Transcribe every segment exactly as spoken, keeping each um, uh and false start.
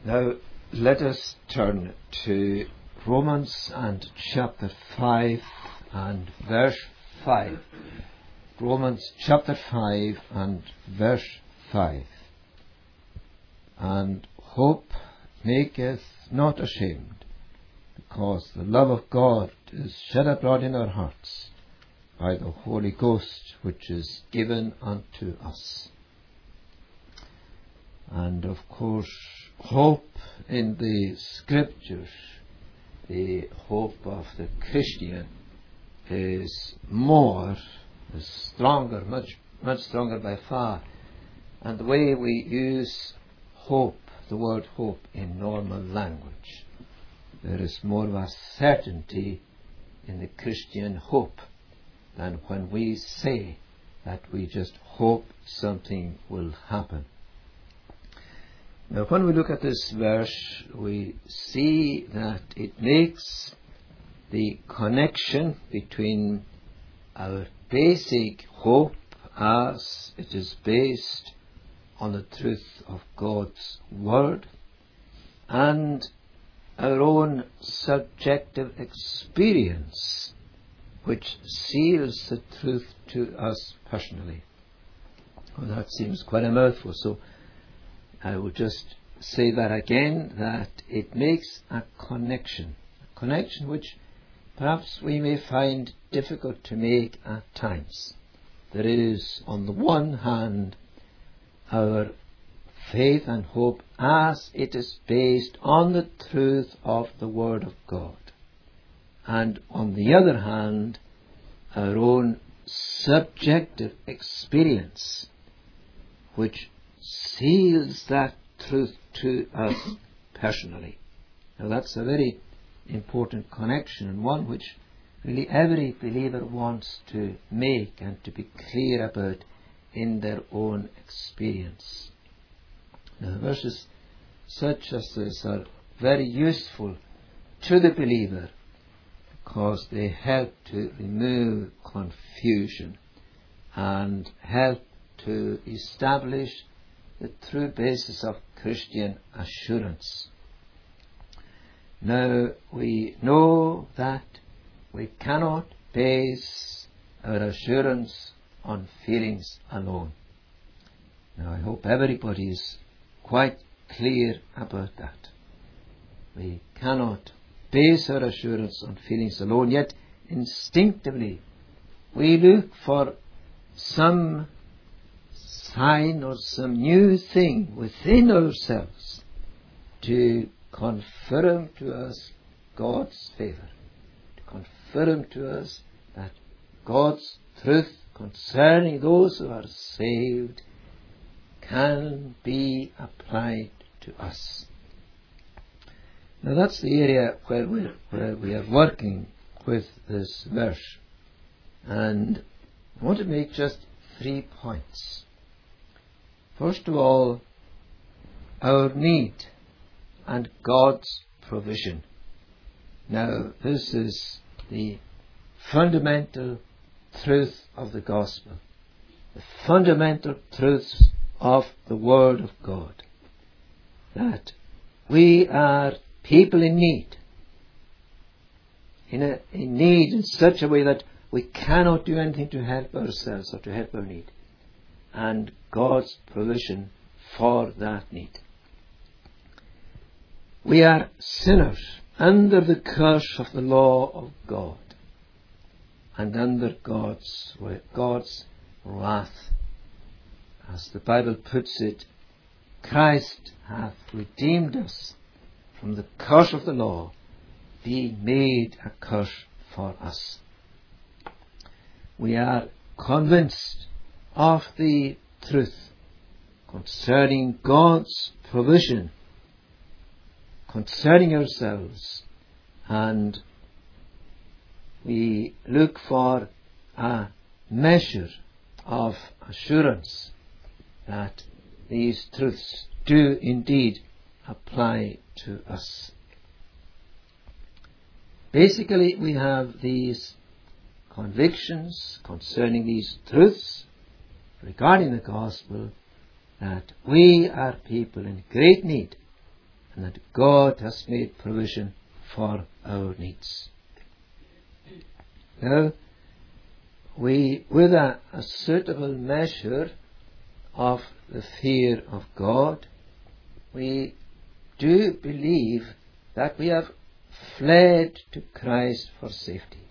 Now let us turn to Romans and chapter five and verse five. Romans chapter five and verse five. And hope maketh not ashamed, because the love of God is shed abroad in our hearts by the Holy Ghost, which is given unto us. And of course, hope in the Scriptures, the hope of the Christian, is more, is stronger, much, much stronger by far. And the way we use hope, the word hope, in normal language, there is more of a certainty in the Christian hope than when we say that we just hope something will happen. Now, when we look at this verse, we see that it makes the connection between our basic hope, as it is based on the truth of God's Word, and our own subjective experience, which seals the truth to us personally. Well, that seems quite a mouthful, so I will just say that again, that it makes a connection, a connection which perhaps we may find difficult to make at times. There is, on the one hand, our faith and hope as it is based on the truth of the Word of God, and on the other hand, our own subjective experience, which seals that truth to us personally. Now, that's a very important connection, and one which really every believer wants to make and to be clear about in their own experience. Now, verses such as this are very useful to the believer because they help to remove confusion and help to establish the true basis of Christian assurance. Now, we know that we cannot base our assurance on feelings alone. Now, I hope everybody is quite clear about that. We cannot base our assurance on feelings alone, yet instinctively we look for some sign or some new thing within ourselves to confirm to us God's favour, to confirm to us that God's truth concerning those who are saved can be applied to us. Now, that's the area where we where we are working with this verse, and I want to make just three points. First of all, our need and God's provision. Now, this is the fundamental truth of the gospel, the fundamental truths of the Word of God, that we are people in need, in, a, in need in such a way that we cannot do anything to help ourselves or to help our need, and God's provision for that need. We are sinners under the curse of the law of God and under God's, God's wrath. As the Bible puts it, Christ hath redeemed us from the curse of the law, being made a curse for us. We are convinced of the truth concerning God's provision concerning ourselves, and we look for a measure of assurance that these truths do indeed apply to us. Basically, we have these convictions concerning these truths regarding the gospel, that we are people in great need and that God has made provision for our needs. Now, we, with a, a suitable measure of the fear of God, we do believe that we have fled to Christ for safety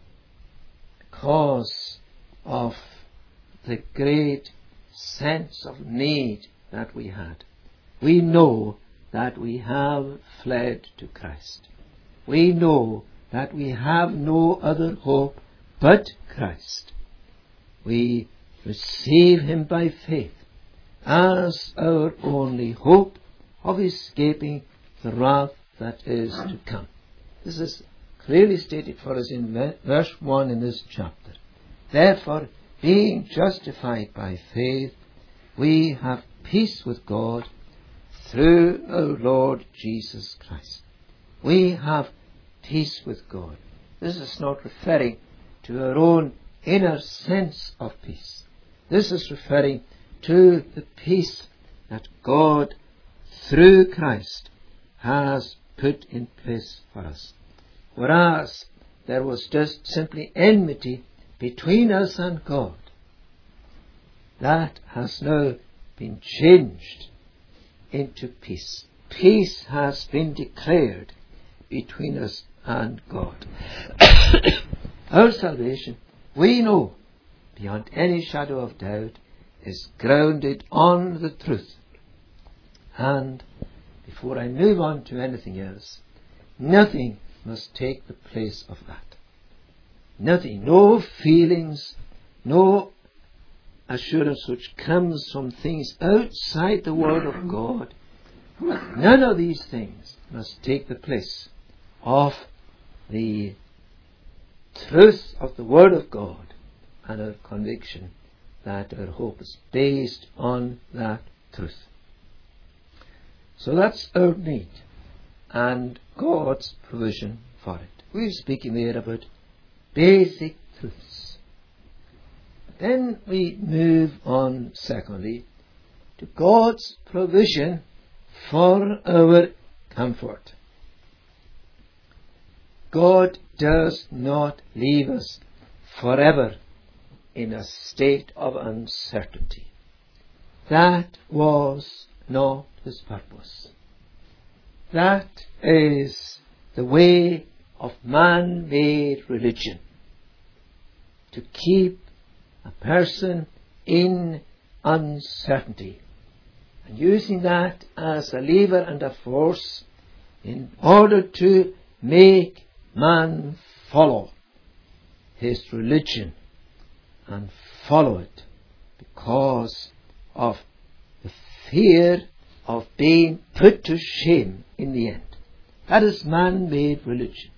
because of the great sense of need that we had. We know that we have fled to Christ. We know that we have no other hope but Christ. We receive Him by faith as our only hope of escaping the wrath that is to come. This is clearly stated for us in verse one in this chapter. Therefore, being justified by faith, we have peace with God through our Lord Jesus Christ. We have peace with God. This is not referring to our own inner sense of peace. This is referring to the peace that God, through Christ, has put in place for us. Whereas there was just simply enmity between us and God, that has now been changed into peace. Peace has been declared between us and God. Our salvation, we know, beyond any shadow of doubt, is grounded on the truth. And before I move on to anything else, nothing must take the place of that. Nothing, no feelings, no assurance which comes from things outside the Word of God. None of these things must take the place of the truth of the Word of God and our conviction that our hope is based on that truth. So that's our need and God's provision for it. We're speaking there about basic truths. Then we move on, secondly, to God's provision for our comfort. God does not leave us forever in a state of uncertainty. That was not His purpose. That is the way of man-made religion, to keep a person in uncertainty, and using that as a lever and a force in order to make man follow his religion and follow it because of the fear of being put to shame in the end. That is man-made religion.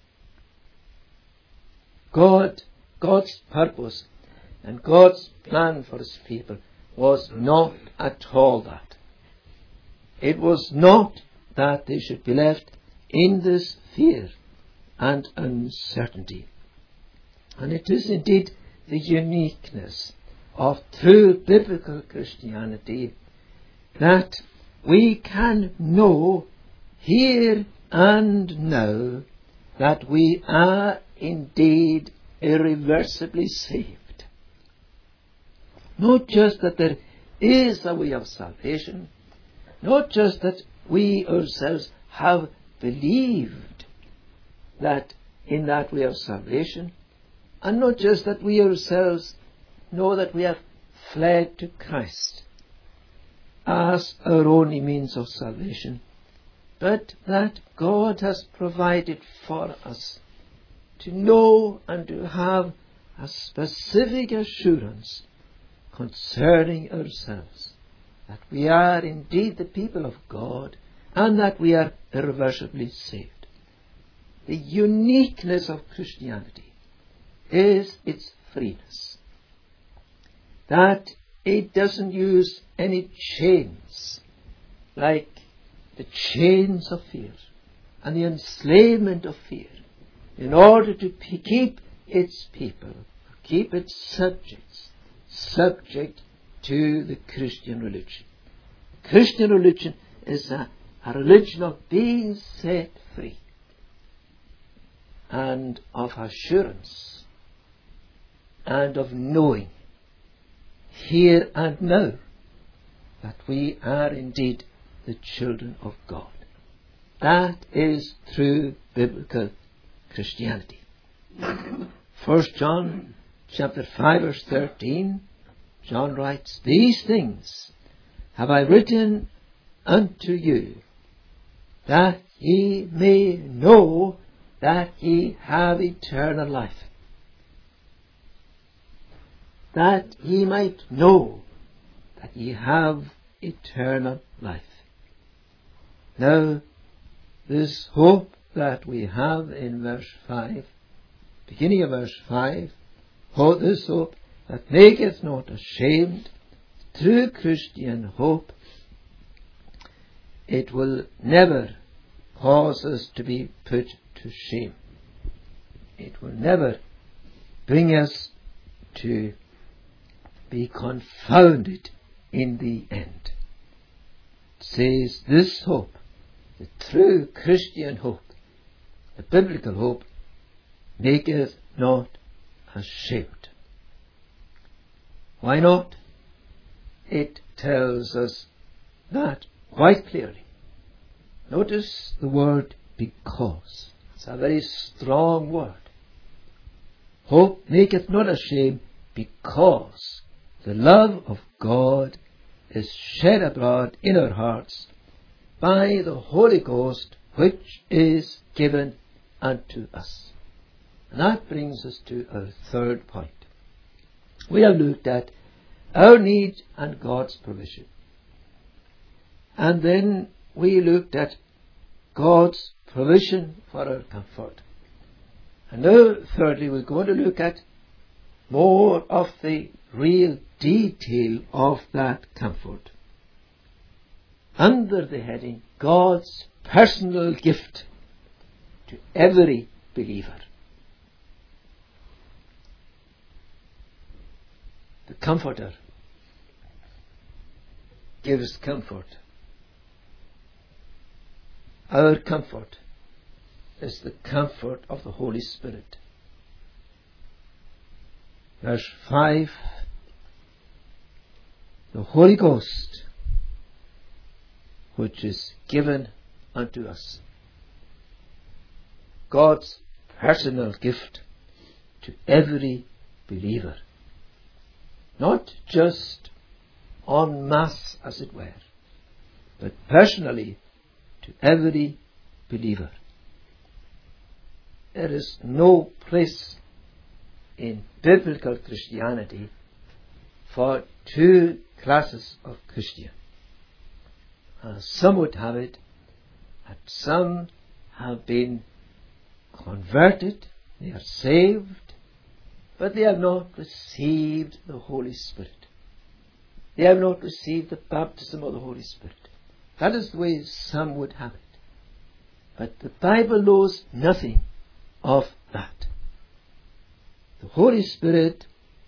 God, God's purpose and God's plan for His people was not at all that. It was not that they should be left in this fear and uncertainty. And it is indeed the uniqueness of true biblical Christianity that we can know here and now that we are indeed irreversibly saved. Not just that there is a way of salvation, not just that we ourselves have believed that in that way of salvation, and not just that we ourselves know that we have fled to Christ as our only means of salvation, but that God has provided for us to know and to have a specific assurance concerning ourselves, that we are indeed the people of God and that we are irreversibly saved. The uniqueness of Christianity is its freeness, that it doesn't use any chains like the chains of fear and the enslavement of fear in order to keep its people, keep its subjects subject to the Christian religion. Christian religion is a a religion of being set free and of assurance and of knowing here and now that we are indeed the children of God. That is true biblical Christianity. First John chapter five verse thirteen, John writes, "These things have I written unto you, that ye may know that ye have eternal life." That ye might know that ye have eternal life. Now, this hope that we have in verse five, beginning of verse five, oh, this hope that maketh not ashamed, true Christian hope, it will never cause us to be put to shame. It will never bring us to be confounded in the end. It says this hope, the true Christian hope, the biblical hope, maketh not ashamed. Why not? It tells us that quite clearly. Notice the word because. It's a very strong word. Hope maketh not ashamed, because the love of God is shed abroad in our hearts by the Holy Ghost, which is given unto us. And that brings us to our third point. We have looked at our need and God's provision. And then we looked at God's provision for our comfort. And now, thirdly, we're going to look at more of the real detail of that comfort. Under the heading, God's personal gift to every believer. The Comforter gives comfort. Our comfort is the comfort of the Holy Spirit. Verse five, the Holy Ghost, which is given unto us. God's personal gift to every believer. Not just en masse, as it were, but personally to every believer. There is no place in biblical Christianity for two classes of Christian. Uh, some would have it that some have been converted, they are saved, but they have not received the Holy Spirit. They have not received the baptism of the Holy Spirit. That is the way some would have it. But the Bible knows nothing of that. The Holy Spirit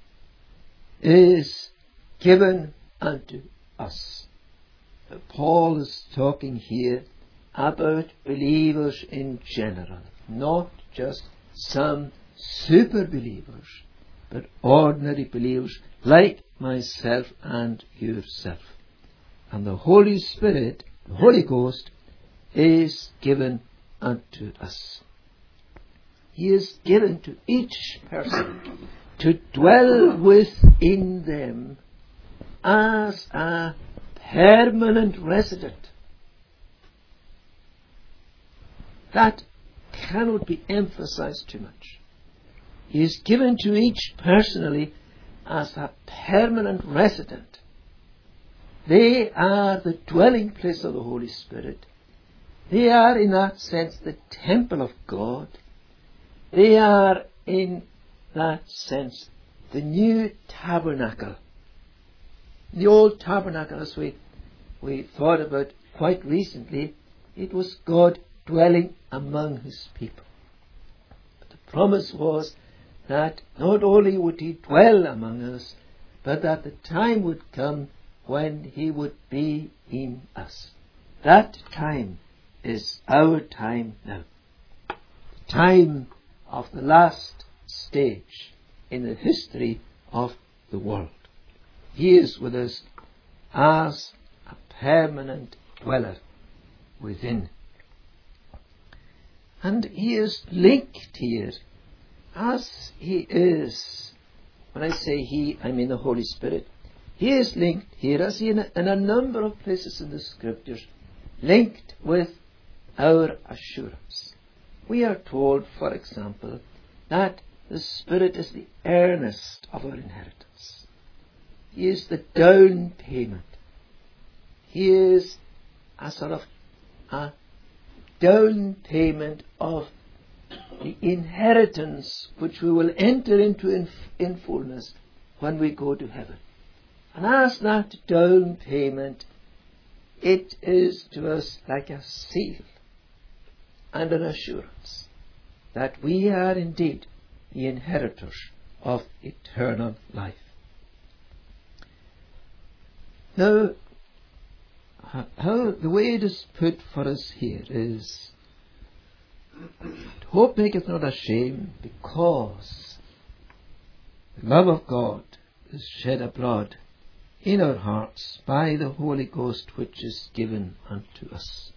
is given unto us. Paul is talking here about believers in general, not just some super believers, but ordinary believers like myself and yourself. And the Holy Spirit, the Holy Ghost, is given unto us. He is given to each person to dwell within them as a permanent resident. That cannot be emphasized too much. He is given to each personally as a permanent resident. They are the dwelling place of the Holy Spirit. They are, in that sense, the temple of God. They are, in that sense, the new tabernacle. The old tabernacle, as we, we thought about quite recently, it was God dwelling among His people. But the promise was that not only would He dwell among us, but that the time would come when He would be in us. that time is our time now. The time of the last stage in the history of the world. He is with us as a permanent dweller within. And He is linked here as He is. When I say He, I mean the Holy Spirit. He is linked here, as He in a, in a number of places in the Scriptures, linked with our assurance. We are told, for example, that the Spirit is the earnest of our inheritance. He is the down payment. He is a sort of a down payment of the inheritance which we will enter into in, in fullness when we go to heaven. And as that down payment, it is to us like a seal and an assurance that we are indeed the inheritors of eternal life. Now, how the way it is put for us here is, hope maketh not ashamed, because the love of God is shed abroad in our hearts by the Holy Ghost which is given unto us.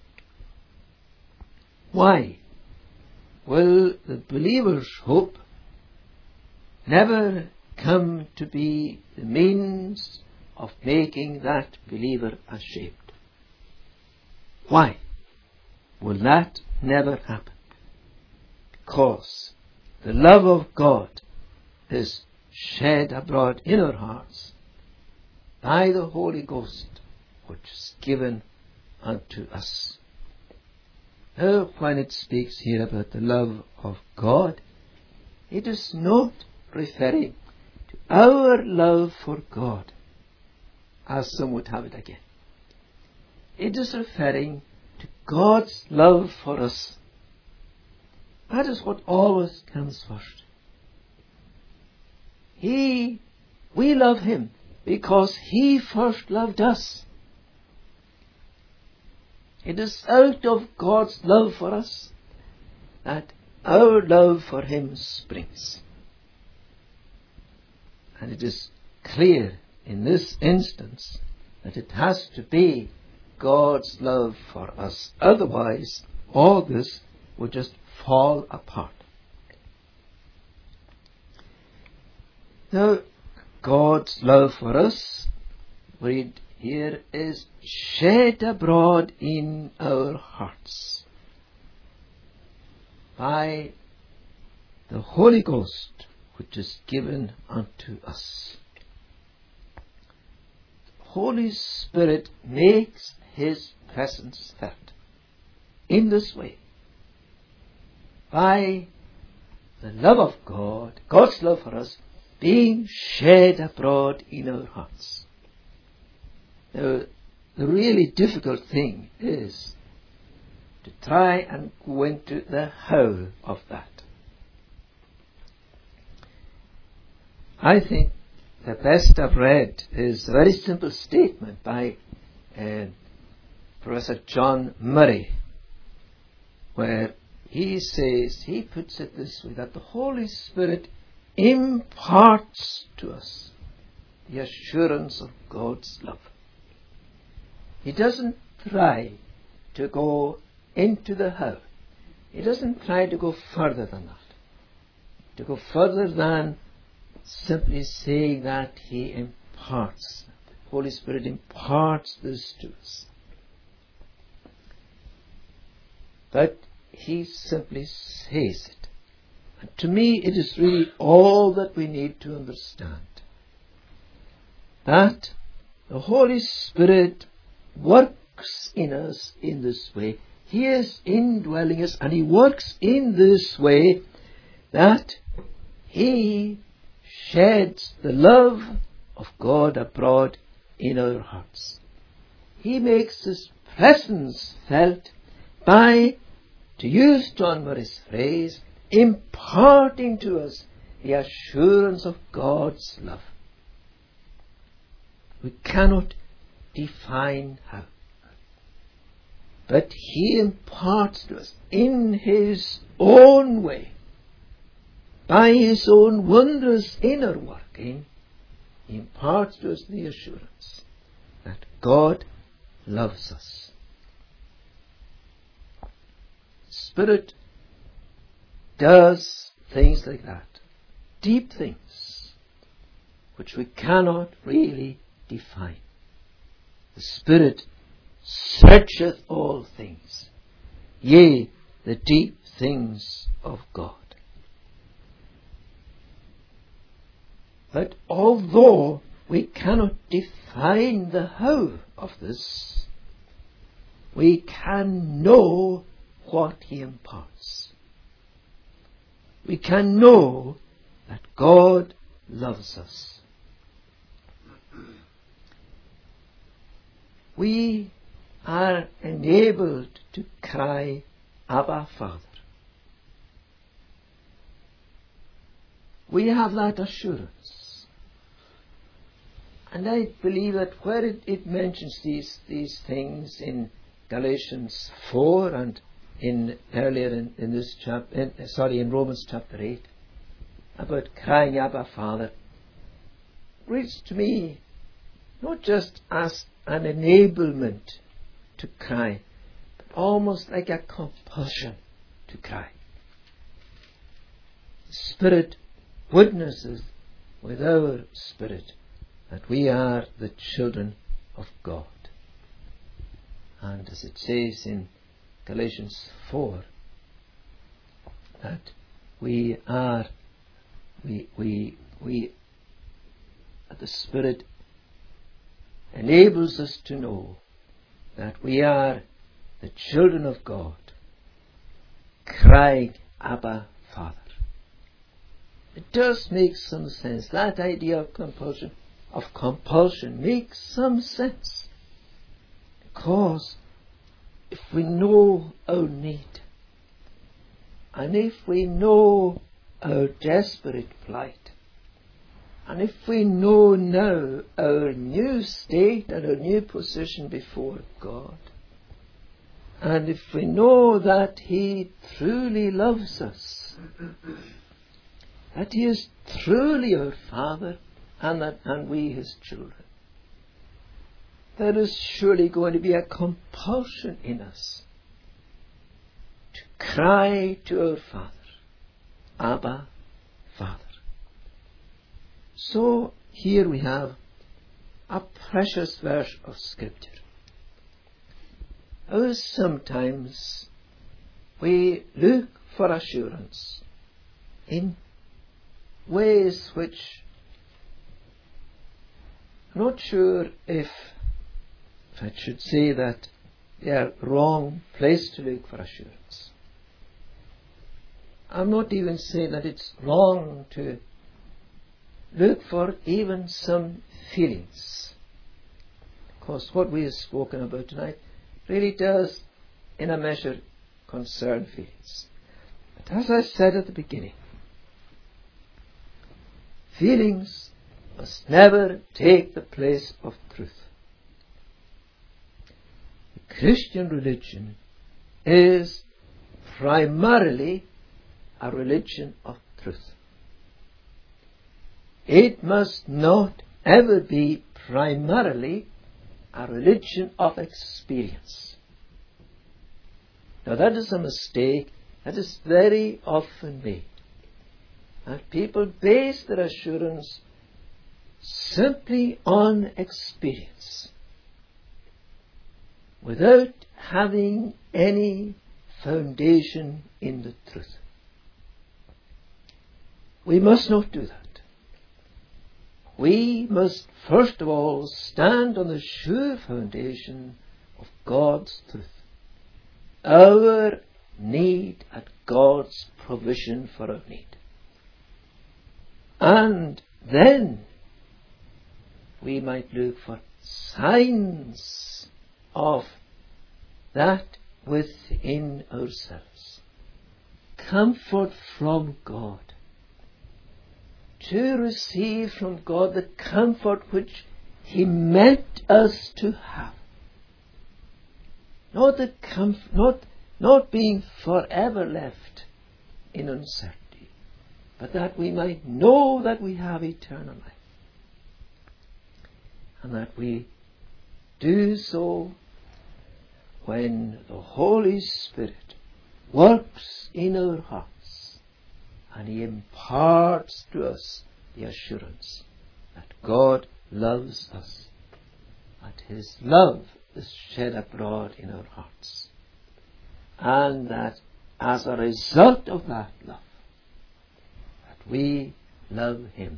Why will the believer's hope never come to be the means of making that believer ashamed? Why will that never happen? Because the love of God is shed abroad in our hearts by the Holy Ghost which is given unto us. Now, when it speaks here about the love of God, it is not referring to our love for God, as some would have it again. It is referring to God's love for us. That is what always comes first. He, we love Him because He first loved us. It is out of God's love for us that our love for Him springs. And it is clear in this instance that it has to be God's love for us. Otherwise, all this would just fall apart. Now, God's love for us, read here, is shed abroad in our hearts by the Holy Ghost which is given unto us. The Holy Spirit makes His presence felt in this way, by the love of God, God's love for us, being shed abroad in our hearts. Now, the really difficult thing is to try and go into the how of that. I think the best I've read is a very simple statement by uh, Professor John Murray, where he says, he puts it this way, that the Holy Spirit imparts to us the assurance of God's love. He doesn't try to go into the how. He doesn't try to go further than that. To go further than simply saying that He imparts. The Holy Spirit imparts this to us. But He simply says it. And to me, it is really all that we need to understand. That the Holy Spirit works in us in this way. He is indwelling us, and He works in this way that He sheds the love of God abroad in our hearts. He makes His presence felt by, to use John Murray's phrase, imparting to us the assurance of God's love. We cannot define how. but He imparts to us in His own way, by His own wondrous inner working. He imparts to us the assurance that God loves us. Spirit does things like that, deep things, which we cannot really define. The Spirit searcheth all things, yea, the deep things of God. But although we cannot define the how of this, we can know what He imparts. We can know that God loves us. We are enabled to cry, Abba, Father. We have that assurance. And I believe that where it, it mentions these, these things in Galatians four and in earlier in, in this chapter, sorry, in Romans chapter eight, about crying, Abba, Father, reads to me not just as an enablement to cry, but almost like a compulsion to cry. The Spirit witnesses with our spirit that we are the children of God. And as it says in Galatians four, that we are, we, we, we, that the Spirit enables us to know that we are the children of God, crying, Abba, Father. It does make some sense. That idea of compulsion, of compulsion makes some sense. Because if we know our need, and if we know our desperate plight, and if we know now our new state and our new position before God, and if we know that He truly loves us, that He is truly our Father, and that and we His children, there is surely going to be a compulsion in us to cry to our Father, Abba, Father. So here we have a precious verse of Scripture. Oh, sometimes we look for assurance in ways which I'm not sure if, if I should say that they are wrong place to look for assurance. I'm not even saying that it's wrong to look for even some feelings, because what we have spoken about tonight really does, in a measure, concern feelings. But as I said at the beginning, feelings must never take the place of truth. The Christian religion is primarily a religion of truth. It must not ever be primarily a religion of experience. Now that is a mistake that is very often made. And people base their assurance simply on experience, without having any foundation in the truth. We must not do that. We must first of all stand on the sure foundation of God's truth, our need and God's provision for our need. And then we might look for signs of that within ourselves. Comfort from God. To receive from God the comfort which He meant us to have. not the comf- not not being forever left in uncertainty, but that we might know that we have eternal life, and that we do so when the Holy Spirit works in our hearts and He imparts to us the assurance that God loves us, that His love is shed abroad in our hearts, and that as a result of that love, that we love Him.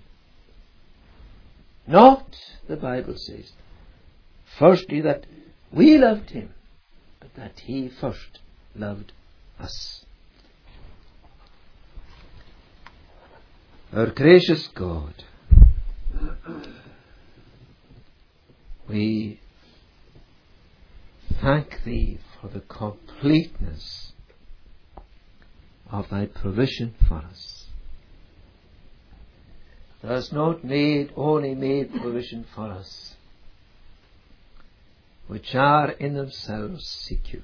Not, the Bible says, firstly that we loved Him, but that He first loved us. Our gracious God, we thank Thee for the completeness of Thy provision for us. Thou hast not made only made provision for us which are in themselves secure,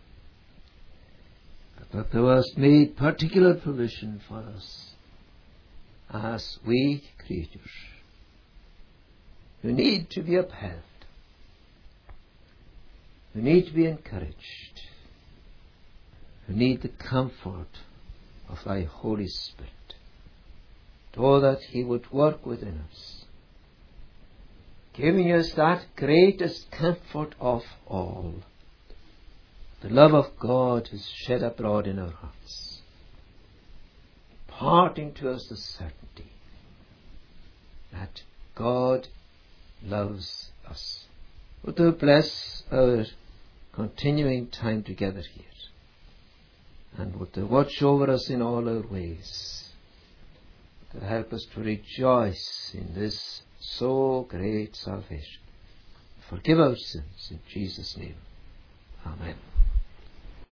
but Thou hast made particular provision for us as weak creatures who need to be upheld, who need to be encouraged, who need the comfort of Thy Holy Spirit. Oh, that He would work within us, giving us that greatest comfort of all. The love of God is shed abroad in our hearts, imparting to us the certainty that God loves us. Would Thou bless our continuing time together here, and would Thou watch over us in all our ways, to help us to rejoice in this so great salvation. Forgive our sins in Jesus' name. Amen.